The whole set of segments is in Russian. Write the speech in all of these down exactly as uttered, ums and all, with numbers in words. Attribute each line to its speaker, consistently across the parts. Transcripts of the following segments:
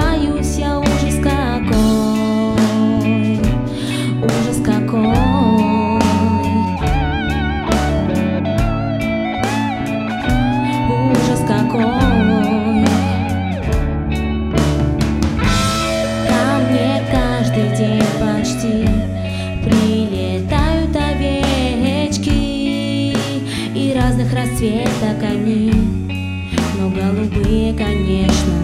Speaker 1: сбиваюсь я, ужас какой, ужас какой. Ужас какой. Ко мне каждый день почти прилетают овечки и разных расцветок они, но голубые, конечно,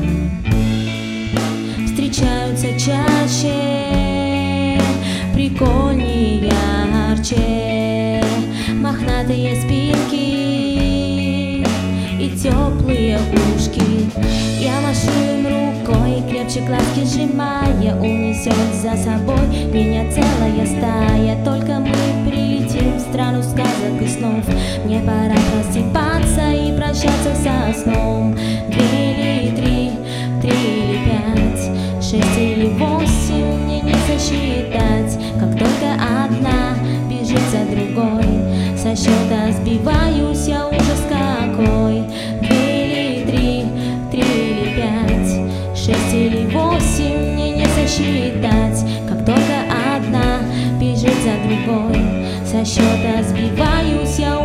Speaker 1: встречаются чаще, прикольнее, ярче, мохнатые спинки и теплые ушки. Я машу им рукой, крепче глазки сжимая, унесет за собой меня целая стая. Только мы прилетим в страну сказок и снов, мне пора просыпаться и прощаться со сном. Две или три, три или пять, шесть или восемь, мне не сосчитать. Как только одна бежит за другой, со счета сбиваюсь я, ужас какой. Две или три, три или пять, шесть или восемь, мне не сосчитать. Как только одна бежит за другой, со счета сбиваюсь я,